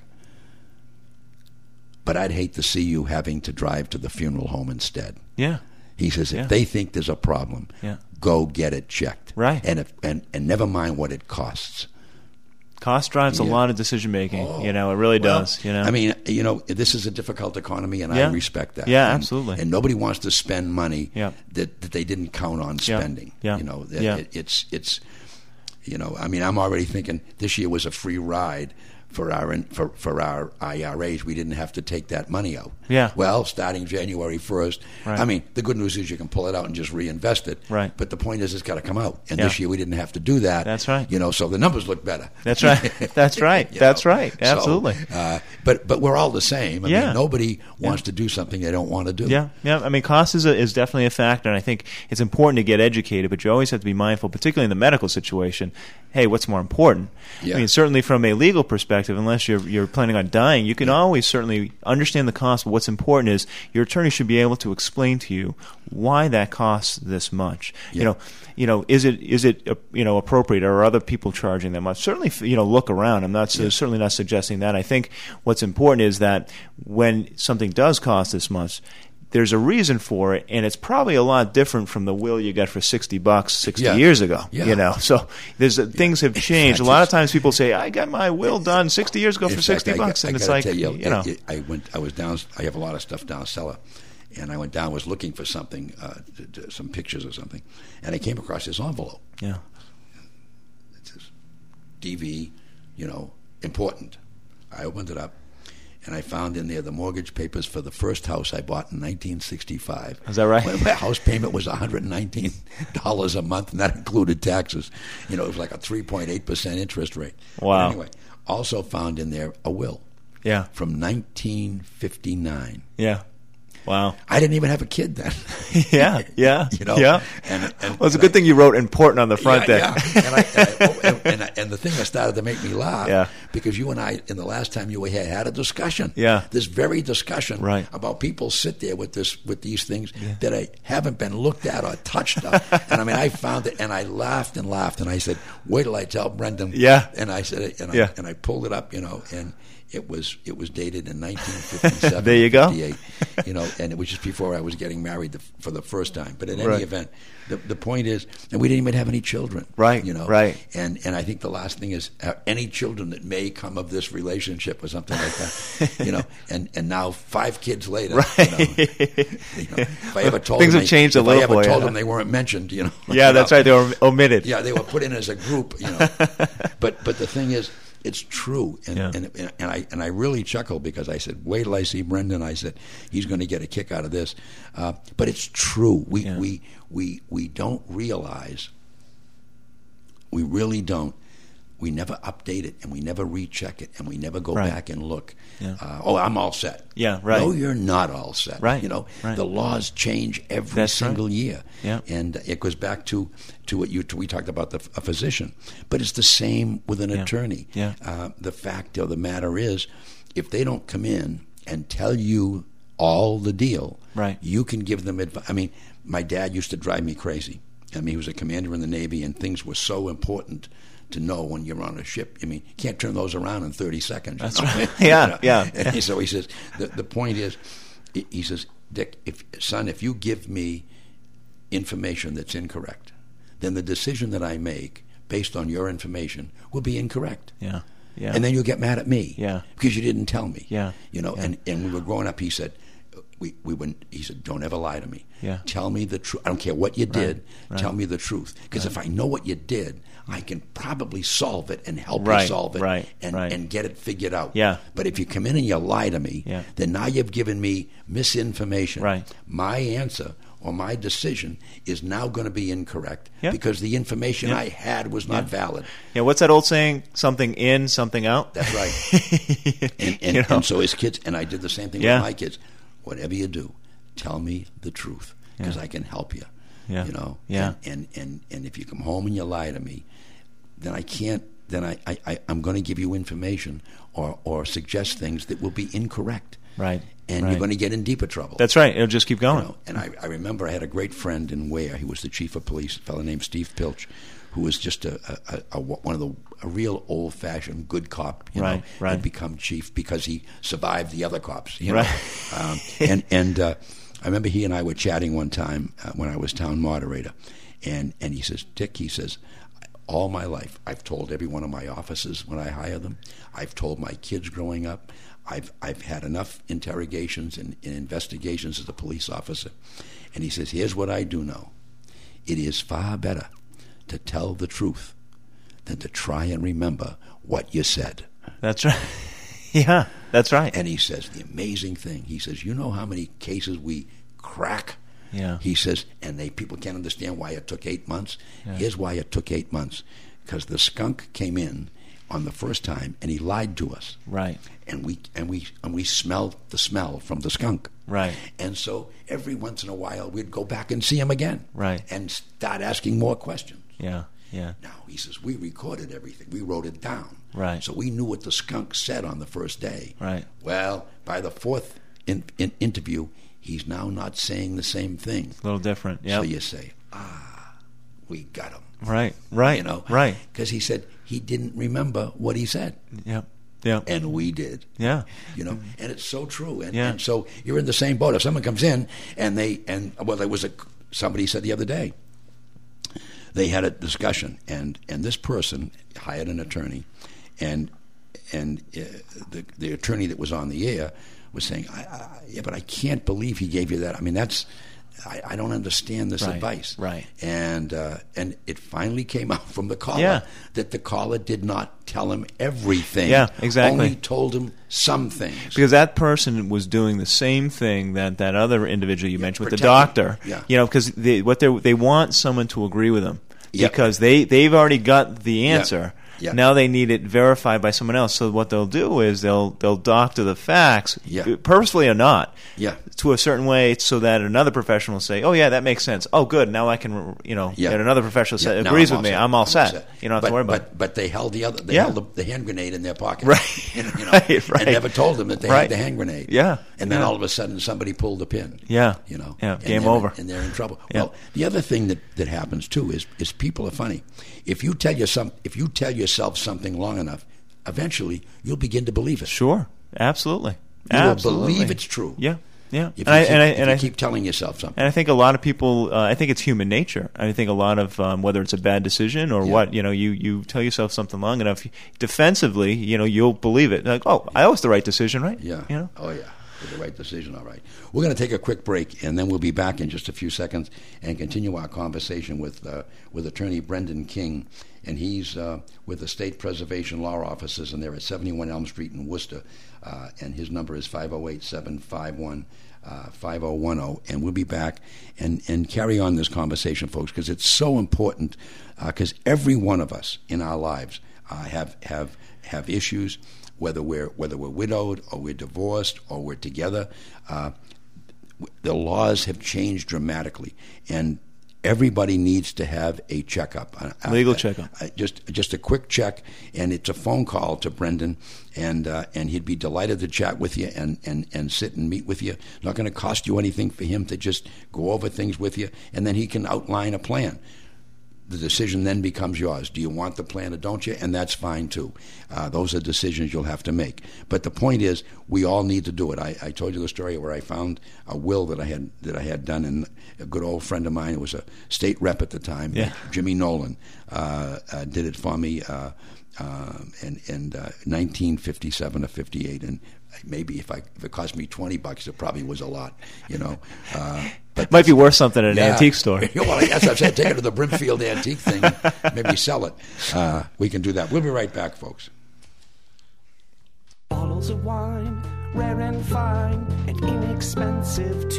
but I'd hate to see you having to drive to the funeral home instead. Yeah. He says, if they think there's a problem, go get it checked. Right. And never mind what it costs. Cost drives a lot of decision making. It really does. I mean, this is a difficult economy, and I respect that. Yeah, absolutely. And nobody wants to spend money that they didn't count on spending. Yeah. It's I mean, I'm already thinking this year was a free ride for our IRAs. We didn't have to take that money out. Yeah. Well, starting January 1st, I mean, the good news is you can pull it out and just reinvest it. Right. But the point is, it's got to come out. And this year we didn't have to do that. That's right. So the numbers look better. That's right. That's right. That's right. Absolutely. So, but we're all the same. I mean, nobody wants to do something they don't want to do. Yeah. Yeah. I mean, cost is definitely a factor, and I think it's important to get educated, but you always have to be mindful, particularly in the medical situation. Hey, what's more important? Yeah. I mean, certainly from a legal perspective, unless you're planning on dying, you can always certainly understand the cost, but what's important is your attorney should be able to explain to you why that costs this much. Yeah. Is it appropriate, or are other people charging that much? Certainly, look around. I'm not certainly not suggesting that. I think what's important is that when something does cost this much, there's a reason for it, and it's probably a lot different from the will you got for $60 60 years ago. Yeah. So things have changed. A lot of times people say, "I got my will done 60 years ago for $60," and it's like, I was down. I have a lot of stuff down cellar, and I went down. Was looking for something, some pictures or something, and I came across this envelope. Yeah. It says, DV, important. I opened it up. And I found in there the mortgage papers for the first house I bought in 1965. Is that right? My house payment was $119 a month, and that included taxes. It was like a 3.8% interest rate. Wow. But anyway, also found in there a will. Yeah. From 1959. Yeah. Wow. I didn't even have a kid then. Yeah. And it's a good thing you wrote important on the front there. Yeah. And the thing that started to make me laugh, because you and I, in the last time you were here, had a discussion. Yeah. This very discussion about people sit there with these things that haven't been looked at or touched on. And I mean, I found it, and I laughed, and I said, "Wait till I tell Brendan." Yeah. And I said it, and I pulled it up, and it was dated in 1957. There you go. 58, and it was just before I was getting married for the first time. But in any event, the point is, and we didn't even have any children. Right. Right. And I think the last thing is any children that may come of this relationship or something like that. And now 5 kids later. Right. If I ever told things them have changed a little. If I ever told them they weren't mentioned. Yeah, that's right. They were omitted. Yeah, they were put in as a group. But the thing is, it's true, and I really chuckled because I said, "Wait till I see Brendan." I said, "He's going to get a kick out of this," but it's true. We don't realize. We really don't. We never update it, and we never recheck it, and we never go back and look. Yeah. I'm all set. Yeah, right. No, you're not all set. Right. The laws change every single year. Yeah. And it goes back to what we talked about a physician, but it's the same with an attorney. Yeah. The fact of the matter is, if they don't come in and tell you all the deal, you can give them advice. I mean, my dad used to drive me crazy. I mean, he was a commander in the Navy, and things were so important to know when you're on a ship. I mean, you can't turn those around in 30 seconds. That's right. Yeah. And so he says, the point is, he says, Dick, if you give me information that's incorrect, then the decision that I make based on your information will be incorrect. Yeah. Yeah. And then you'll get mad at me. Yeah. Because you didn't tell me. Yeah. And when we were growing up, he said, we wouldn't. He said, "Don't ever lie to me. Yeah. Tell me the truth. I don't care what you did. Right. Tell me the truth. Because if I know what you did, I can probably solve it and help you solve it and get it figured out. Yeah. But if you come in and you lie to me, then now you've given me misinformation. Right. My answer or my decision is now going to be incorrect because the information I had was not valid." Yeah, what's that old saying? Something in, something out? That's right. And so his kids, and I did the same thing with my kids. Whatever you do, tell me the truth because I can help you. Yeah. You know? Yeah. And if you come home and you lie to me, then I can't, then I'm going to give you information or suggest things that will be incorrect. Right. And you're going to get in deeper trouble. That's right. It'll just keep going. You know? And I remember I had a great friend in Ware. He was the chief of police, a fellow named Steve Pilch, who was just a real old-fashioned good cop. You know, had become chief because he survived the other cops. You know? I remember he and I were chatting one time when I was town moderator, and he says, "Dick," he says, "all my life I've told every one of my officers when I hire them. I've told my kids growing up. I've had enough interrogations and investigations as a police officer." And he says, "Here's what I do know. It is far better to tell the truth than to try and remember what you said." That's right. Yeah, that's right. And he says the amazing thing. He says, "You know how many cases we crack?" Yeah. He says, and people can't understand why it took 8 months. Yeah. Here's why it took 8 months. Because the skunk came in on the first time and he lied to us. Right. And we smelled the smell from the skunk. Right. And so every once in a while we'd go back and see him again. Right. And start asking more questions. Yeah. Yeah. Now, he says, we recorded everything. We wrote it down. Right. So we knew what the skunk said on the first day. Right. Well, by the fourth interview, he's now not saying the same thing. A little different, yeah. So you say, we got him. Right. You know? Right. Because he said he didn't remember what he said. Yep. And we did. Yeah. You know, and it's so true. And so you're in the same boat. If someone comes in there was somebody said the other day, they had a discussion, and this person hired an attorney, and the attorney that was on the air was saying, but I can't believe he gave you that. I mean, I don't understand this advice. Right. And it finally came out from the caller that the caller did not tell him everything. Yeah, exactly. Only told him some things. Because that person was doing the same thing that other individual you mentioned with the doctor. Yeah. You know, because they want someone to agree with them. Because they've already got the answer. Yeah. Now they need it verified by someone else. So what they'll do is they'll doctor the facts, purposefully or not, to a certain way, so that another professional will say, "Oh yeah, that makes sense. Oh good, now I can get another professional that agrees with me. I'm all set. You don't have to worry about it." But they held held the hand grenade in their pocket, right? And never told them that they had the hand grenade. Yeah. And then all of a sudden somebody pulled the pin. Yeah. Game over. And they're in trouble. Yeah. Well, the other thing that happens too is people are funny. If you tell yourself something long enough, eventually you'll begin to believe it. Sure, absolutely. You will believe it's true. Yeah. If you keep telling yourself something. And I think a lot of people, I think it's human nature. I think a lot of whether it's a bad decision or what, you tell yourself something long enough, defensively, you'll believe it. Like, I was the right decision, right? Yeah. Oh yeah. The right decision, all right. We're going to take a quick break, and then we'll be back in just a few seconds and continue our conversation with attorney Brendan King, and he's with the State Preservation Law Offices, and they're at 71 Elm Street in Worcester, and his number is 508-751-5010, and we'll be back and carry on this conversation, folks, because it's so important, because every one of us in our lives have issues. Whether we're widowed or we're divorced or we're together, the laws have changed dramatically, and everybody needs to have a checkup, legal checkup. Just a quick check, and it's a phone call to Brendan, and he'd be delighted to chat with you and sit and meet with you. Not going to cost you anything for him to just go over things with you, and then he can outline a plan. the decision then becomes yours. Do you want the plan or don't you? And that's fine too. Those are decisions you'll have to make. But the point is, we all need to do it. I told you the story where I found a will that I had done, and a good old friend of mine, who was a state rep at the time, Jimmy Nolan, did it for me in 1957 or 58, and maybe if it cost me $20, it probably was a lot, But it might be worth something at an antique store. Well, I guess I've said take it to the Brimfield antique thing, maybe sell it. We can do that. We'll be right back, folks. Bottles of wine, rare and fine, and inexpensive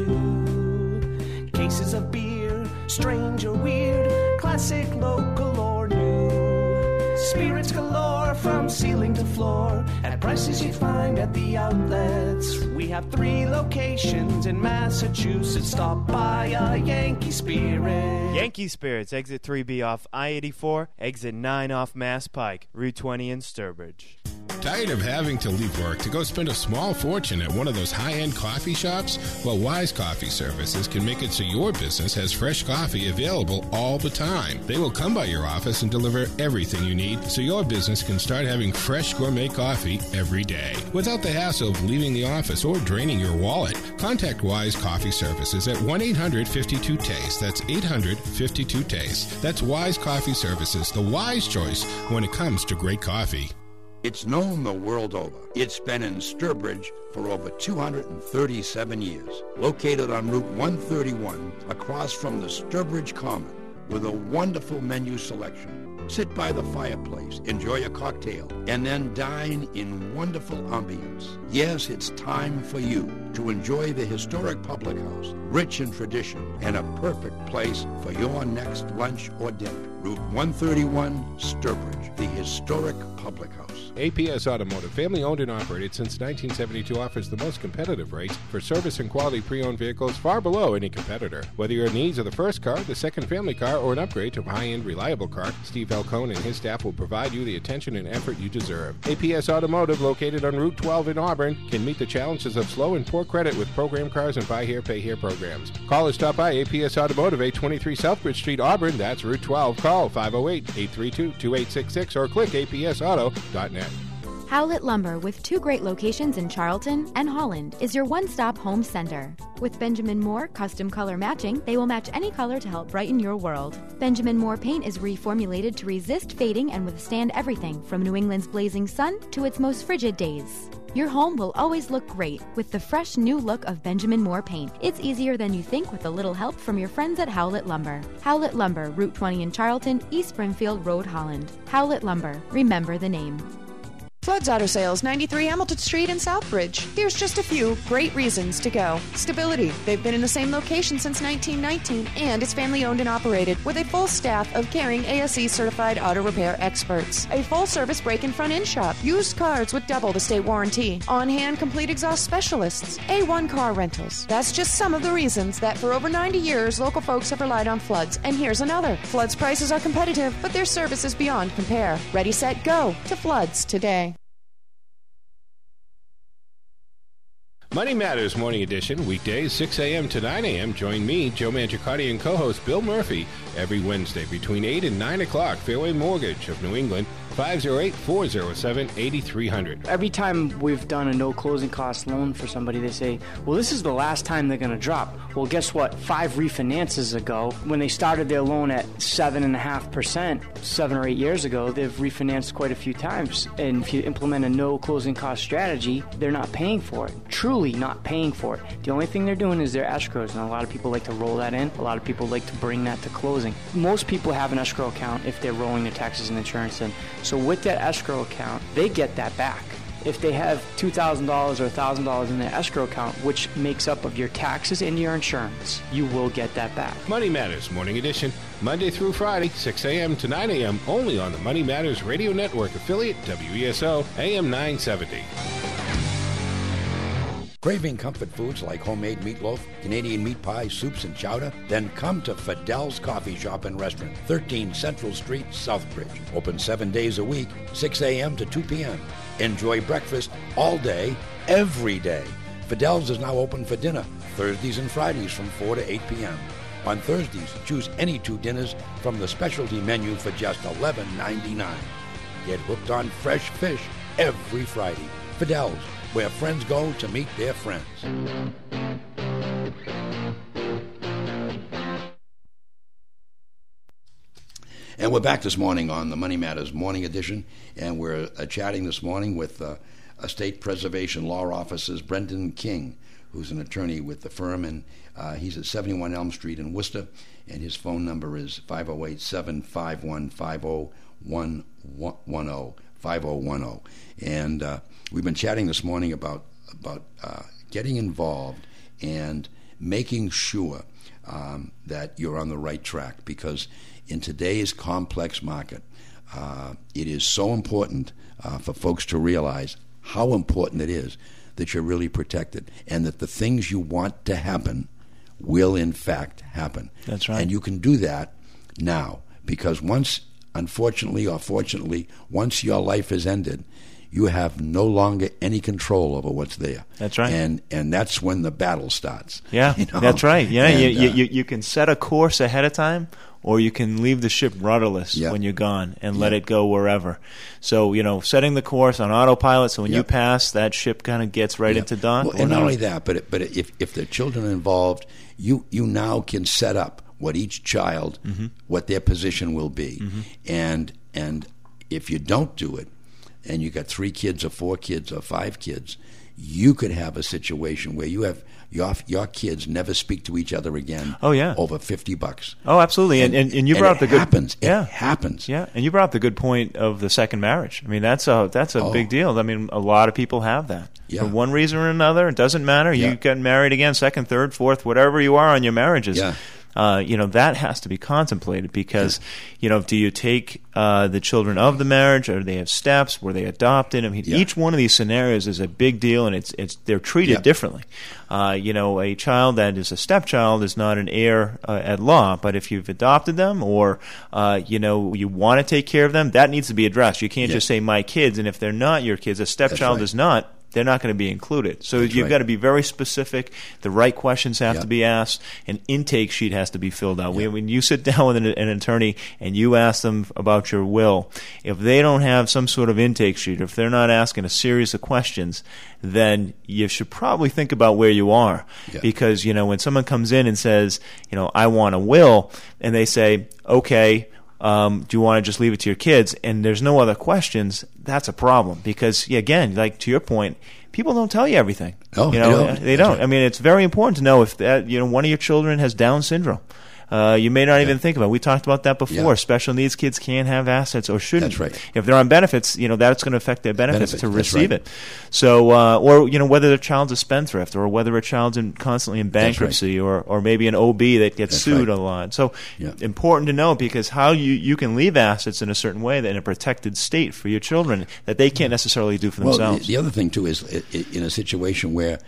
too. Cases of beer, strange or weird, classic, local or new. Spirits galore from ceiling to floor at prices you find at the outlets. We have 3 locations in Massachusetts. Stop by a Yankee Spirit. Yankee Spirits, exit 3B off I-84, exit 9 off Mass Pike, Route 20 in Sturbridge. Tired of having to leave work to go spend a small fortune at one of those high-end coffee shops? Well, Wise Coffee Services can make it so your business has fresh coffee available all the time. They will come by your office and deliver everything you need so your business can start having fresh gourmet coffee every day. Without the hassle of leaving the office or draining your wallet, contact Wise Coffee Services at 1-800-52-TASTE. That's 800-52-TASTE. That's Wise Coffee Services, the wise choice when it comes to great coffee. It's known the world over. It's been in Sturbridge for over 237 years. Located on Route 131, across from the Sturbridge Common, with a wonderful menu selection. Sit by the fireplace, enjoy a cocktail, and then dine in wonderful ambience. Yes, it's time for you to enjoy the historic public house, rich in tradition, and a perfect place for your next lunch or dinner. Route 131, Sturbridge, the historic public house. APS Automotive, family owned and operated since 1972, offers the most competitive rates for service and quality pre-owned vehicles, far below any competitor. Whether your needs are the first car, the second family car, or an upgrade to a high-end reliable car, Steve Alcone and his staff will provide you the attention and effort you deserve. APS Automotive, located on Route 12 in Auburn, can meet the challenges of slow and poor credit with program cars and buy here, pay here programs. Call or stop by APS Automotive, 823 Southbridge Street, Auburn. That's Route 12. Call 508-832-2866 or click apsauto.net. Howlett Lumber, with 2 great locations in Charlton and Holland, is your one-stop home center. With Benjamin Moore Custom Color Matching, they will match any color to help brighten your world. Benjamin Moore paint is reformulated to resist fading and withstand everything from New England's blazing sun to its most frigid days. Your home will always look great with the fresh new look of Benjamin Moore paint. It's easier than you think with a little help from your friends at Howlett Lumber. Howlett Lumber, Route 20 in Charlton, East Brimfield Road, Holland. Howlett Lumber. Remember the name. Flood's Auto Sales, 93 Hamilton Street in Southbridge. Here's just a few great reasons to go. Stability. They've been in the same location since 1919, and it's family owned and operated with a full staff of caring ASE certified auto repair experts. A full service break and front end shop. Used cars with double the state warranty. On hand complete exhaust specialists. A1 car rentals. That's just some of the reasons that for over 90 years local folks have relied on Flood's. And here's another. Flood's prices are competitive, but their service is beyond compare. Ready, set, go to Flood's today. Money Matters Morning Edition, weekdays 6 a.m. to 9 a.m. Join me, Joe Mangiacotti, and co-host Bill Murphy every Wednesday between 8 and 9 o'clock. Fairway Mortgage of New England, 508-407-8300. Every time we've done a no closing cost loan for somebody, they say, well, this is the last time they're going to drop. Well, guess what? 5 refinances ago, when they started their loan at 7.5%, 7 or 8 years ago, they've refinanced quite a few times. And if you implement a no closing cost strategy, they're not paying for it. Truly not paying for it. The only thing they're doing is their escrows, and a lot of people like to roll that in. A lot of people like to bring that to closing. Most people have an escrow account if they're rolling their taxes and insurance in. So with that escrow account, they get that back. If they have $2,000 or $1,000 in their escrow account, which makes up of your taxes and your insurance, you will get that back. Money Matters Morning Edition, Monday through Friday, 6 a.m. to 9 a.m. only on the Money Matters Radio Network affiliate, WESO, AM 970. Craving comfort foods like homemade meatloaf, Canadian meat pie, soups, and chowder? Then come to Fidel's Coffee Shop and Restaurant, 13 Central Street, Southbridge. Open 7 days a week, 6 a.m. to 2 p.m. Enjoy breakfast all day, every day. Fidel's is now open for dinner, Thursdays and Fridays from 4 to 8 p.m. On Thursdays, choose any 2 dinners from the specialty menu for just $11.99. Get hooked on fresh fish every Friday. Fidel's, where friends go to meet their friends. And we're back this morning on the Money Matters Morning Edition, and we're chatting this morning with Estate Preservation Law Officer's Brendan King, who's an attorney with the firm, and he's at 71 Elm Street in Worcester, and his phone number is 508-751-5010. And we've been chatting this morning about getting involved and making sure that you're on the right track, because in today's complex market, it is so important for folks to realize how important it is that you're really protected, and that the things you want to happen will in fact happen. That's right. And you can do that now, because once, unfortunately or fortunately, once your life is ended, you have no longer any control over what's there. That's right. And that's when the battle starts. Yeah, you know? That's right. Yeah, and, you can set a course ahead of time, or you can leave the ship rudderless when you're gone and let it go wherever. So, setting the course on autopilot, so when you pass, that ship kind of gets right into dock. Well, and not only that, but if there are children involved, you now can set up what each child, what their position will be. And if you don't do it, and you got 3 kids or 4 kids or 5 kids, you could have a situation where you have your kids never speak to each other again. Oh yeah, over $50. Oh, absolutely. And you brought up the good happens. Yeah, it happens. Yeah, and you brought up the good point of the second marriage. I mean, that's a big deal. I mean, a lot of people have that for one reason or another. It doesn't matter. You get married again, second, third, fourth, whatever you are on your marriages. Yeah. That has to be contemplated, because, do you take the children of the marriage, or do they have steps? Were they adopted? I mean, each one of these scenarios is a big deal, and they're treated differently. A child that is a stepchild is not an heir at law, but if you've adopted them, or you want to take care of them, that needs to be addressed. You can't just say my kids, and if they're not your kids, a stepchild is not. They're not going to be included. So you've got to be very specific. The right questions have to be asked. An intake sheet has to be filled out. When you sit down with an attorney and you ask them about your will, if they don't have some sort of intake sheet, if they're not asking a series of questions, then you should probably think about where you are. Because, when someone comes in and says, I want a will, and they say, okay, do you want to just leave it to your kids, and there's no other questions, that's a problem. Because, again, like to your point, people don't tell you everything. No, they don't. Right. I mean, it's very important to know if that one of your children has Down syndrome. You may not even think about it. We talked about that before. Special needs kids can't have assets, or shouldn't. That's right. If they're on benefits, that's going to affect their benefits to receive it. So, or whether their child's a spendthrift, or whether a child's constantly in bankruptcy, or maybe an OB that gets sued a lot. So, important to know, because how you can leave assets in a certain way, that in a protected state for your children, that they can't necessarily do for themselves. The other thing too is in a situation where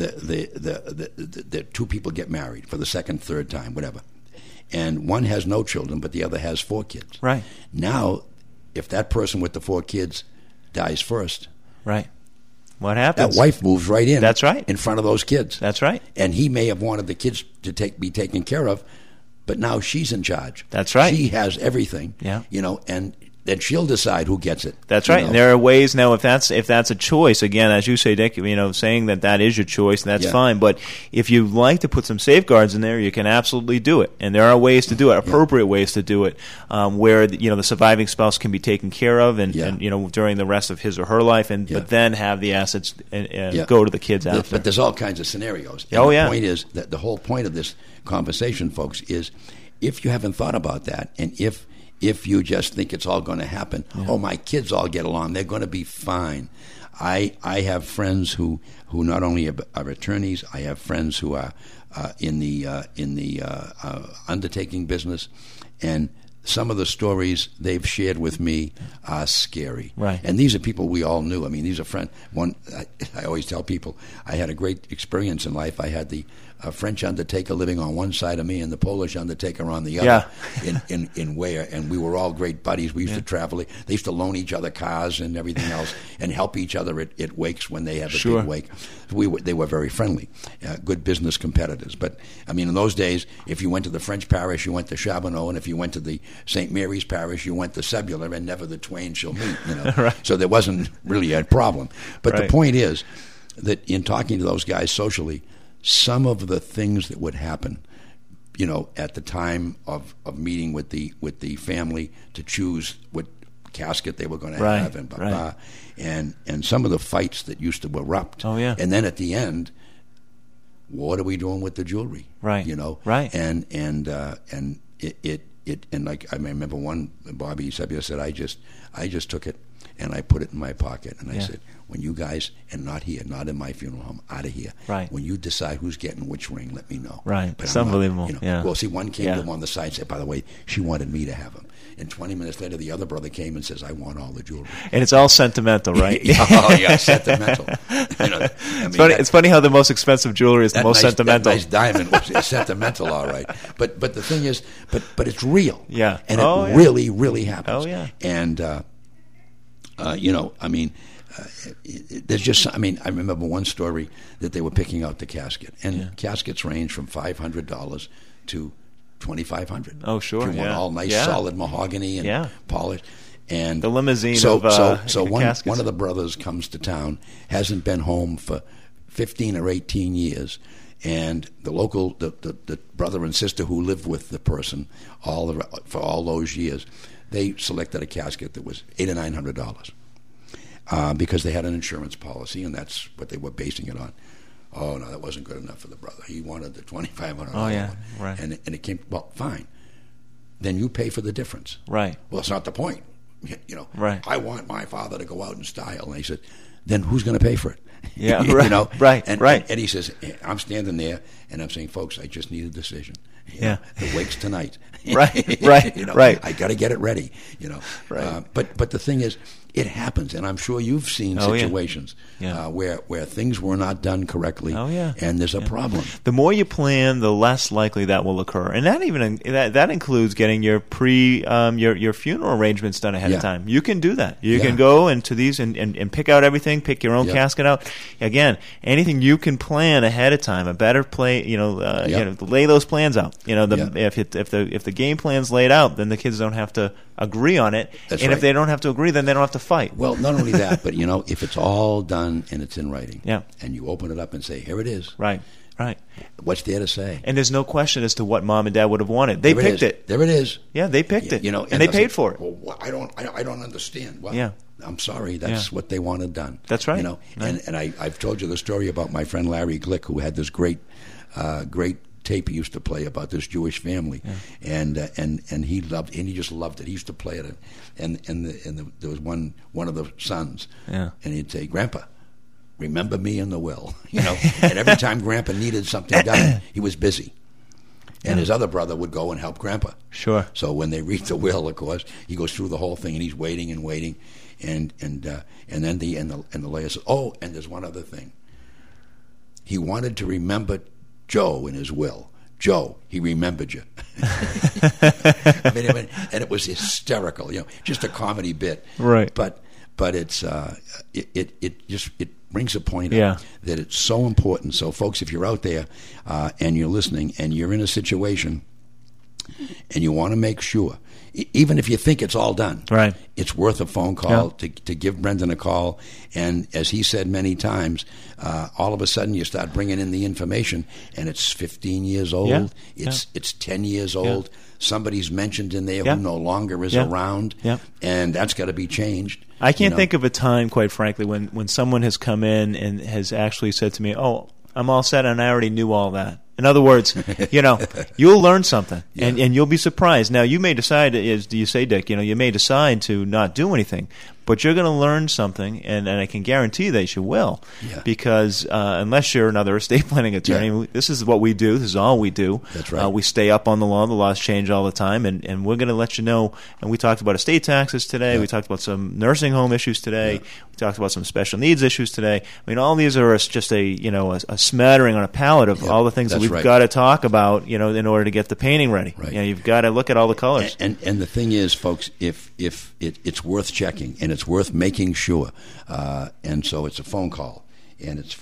the 2 people get married for the second, third time, whatever. And one has no children, but the other has 4 kids. Right. Now, if that person with the 4 kids dies first, right, what happens? That wife moves right in. That's right. In front of those kids. That's right. And he may have wanted the kids to be taken care of, but now she's in charge. That's right. She has everything. Yeah. And then she'll decide who gets it. That's right. And there are ways now, if that's a choice, again, as you say, Dick, saying that is your choice, that's fine. But if you like to put some safeguards in there, you can absolutely do it. And there are ways to do it, appropriate ways to do it, where the surviving spouse can be taken care of, and during the rest of his or her life, but then have the assets go to the kids after. But there's all kinds of scenarios. And the point is that the whole point of this conversation, folks, is if you haven't thought about that, and if you just think it's all going to happen, my kids all get along, they're going to be fine. I have friends who not only are attorneys, I have friends who are in the undertaking business, and some of the stories they've shared with me are scary. Right. And these are people we all knew. I mean, these are friends. I always tell people I had a great experience in life. I had the French undertaker living on one side of me and the Polish undertaker on the other in Ware, and we were all great buddies. We used to travel. They used to loan each other cars and everything else and help each other at wakes when they had the big wake. They were very friendly, good business competitors. But, I mean, in those days, if you went to the French parish, you went to Charbonneau, and if you went to the St. Mary's parish, you went to Sebula, and never the twain shall meet. Right. So there wasn't really a problem. But the point is that in talking to those guys socially, some of the things that would happen, at the time of meeting with the family to choose what casket they were going to have and some of the fights that used to erupt. Oh, yeah. And then at the end, what are we doing with the jewelry? Right. Right. And like I remember one, Bobby Sebula said, I just took it and I put it in my pocket, and I said, when you guys, and not here, not in my funeral home, out of here. Right. When you decide who's getting which ring, let me know. Right. But it's unbelievable. Well, see, one came to him on the side and said, by the way, she wanted me to have him. And 20 minutes later, the other brother came and says, I want all the jewelry. And it's all sentimental, right? Oh, yeah, sentimental. It's funny how the most expensive jewelry is the most sentimental. That nice diamond was sentimental, all right. But the thing is, but it's real. Yeah. And it really, really happens. Oh, yeah. And, there's just, I remember one story that they were picking out the casket. And caskets range from $500 to $2,500. Oh, sure. If you want all nice, solid mahogany and polished. And the limousine so one caskets. of the brothers comes to town, hasn't been home for 15 or 18 years, and the brother and sister who lived with the person for all those years, they selected a casket that was $800 or $900 because they had an insurance policy, and that's what they were basing it on. Oh, no, that wasn't good enough for the brother. He wanted the $2,500 Oh, yeah, one. right. And it came, well, fine. Then you pay for the difference. Right. Well, it's not the point. Right. I want my father to go out in style. And he said, then who's going to pay for it? Yeah, right. Right, And he says, I'm standing there, and I'm saying, folks, I just need a decision. The wake's tonight. Right. I got to get it ready. Right. But the thing is, it happens, and I'm sure you've seen situations where things were not done correctly. Oh, yeah. And there's a problem. The more you plan, the less likely that will occur, and that includes getting your your funeral arrangements done ahead of time. You can do that. You can go into these and pick out everything, pick your own casket out. Again, anything you can plan ahead of time, a better play. Lay those plans out. If the game plan's laid out, then the kids don't have to agree on it. That's and right. if they don't have to agree, then they don't have to fight. Well, not only that, but if it's all done and it's in writing, yeah, and you open it up and say, "Here it is," right, what's there to say? And there's no question as to what mom and dad would have wanted. They picked it. There it is. Yeah, they picked it. And they paid for it. Well, I don't understand. Well, yeah. I'm sorry. That's what they wanted done. That's right. And I've told you the story about my friend Larry Glick, who had this great tape he used to play about this Jewish family, and he loved, and he just loved it. He used to play it, and there was one of the sons, and he'd say, "Grandpa, remember me in the will," And every time Grandpa needed something done, he was busy. And his other brother would go and help Grandpa. Sure. So when they read the will, of course, he goes through the whole thing, and he's waiting, and then the lawyer says, "Oh, and there's one other thing. He wanted to remember Joe in his will. Joe, he remembered you." And it was hysterical, just a comedy bit. Right. But it's it brings a point up that it's so important. So, folks, if you're out there and you're listening and you're in a situation and you want to make sure, even if you think it's all done, right, it's worth a phone call to give Brendan a call. And as he said many times, all of a sudden you start bringing in the information, and it's 15 years old, it's 10 years old. Somebody's mentioned in there who no longer is around, and that's got to be changed. I can't think of a time, quite frankly, when someone has come in and has actually said to me, "Oh, I'm all set, and I already knew all that." In other words, you'll learn something, and you'll be surprised. Now, you may decide, as you say, Dick, you may decide to not do anything, but you're going to learn something, and I can guarantee that you will, because unless you're another estate planning attorney, this is what we do. This is all we do. That's right. We stay up on the law. The laws change all the time, and we're going to let you know. And we talked about estate taxes today. We talked about some nursing home issues today. We talked about some special needs issues today. I mean, all these are just a smattering on a palette of all the things that we've got to talk about, in order to get the painting ready. Right. You've got to look at all the colors. And the thing is, folks, if it's worth checking and it's worth making sure, and so it's a phone call, and it's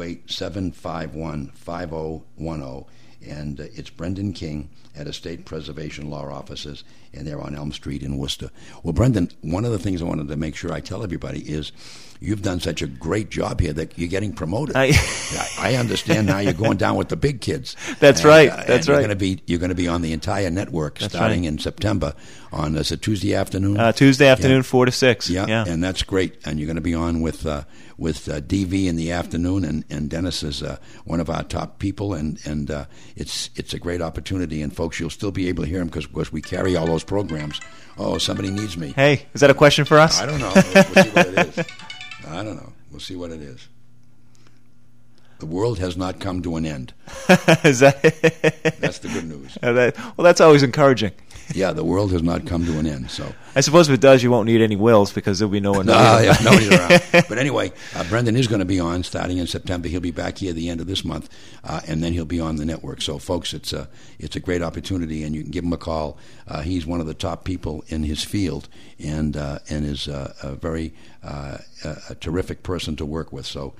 508-751-5010, and it's Brendan King at Estate Preservation Law Offices, and they're on Elm Street in Worcester. Well, Brendan, one of the things I wanted to make sure I tell everybody is you've done such a great job here that you're getting promoted. I understand now you're going down with the big kids. That's right. That's right. You're going to be on the entire network starting in September on is it Tuesday afternoon? Tuesday afternoon, 4 to 6. Yeah, and that's great. And you're going to be on with DV in the afternoon, and Dennis is one of our top people, and it's a great opportunity. And folks, you'll still be able to hear him because we carry all those programs. Oh, somebody needs me. Hey, is that a question for us? I don't know. We'll see what it is. I don't know. We'll see what it is. The world has not come to an end. Is that? That's the good news. Well, that's always encouraging. Yeah, the world has not come to an end. So I suppose if it does, you won't need any wills because there'll be no one. Nobody's around. But anyway, Brendan is going to be on starting in September. He'll be back here at the end of this month, and then he'll be on the network. So, folks, it's a great opportunity, and you can give him a call. He's one of the top people in his field, and is a very a terrific person to work with. So,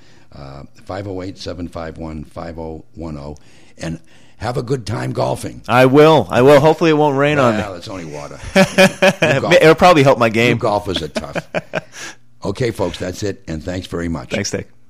508-751-5010, and have a good time golfing. I will. Hopefully it won't rain on me. Well, it's only water. It'll probably help my game. You golfers are tough. Okay, folks, that's it, and thanks very much. Thanks, Dick.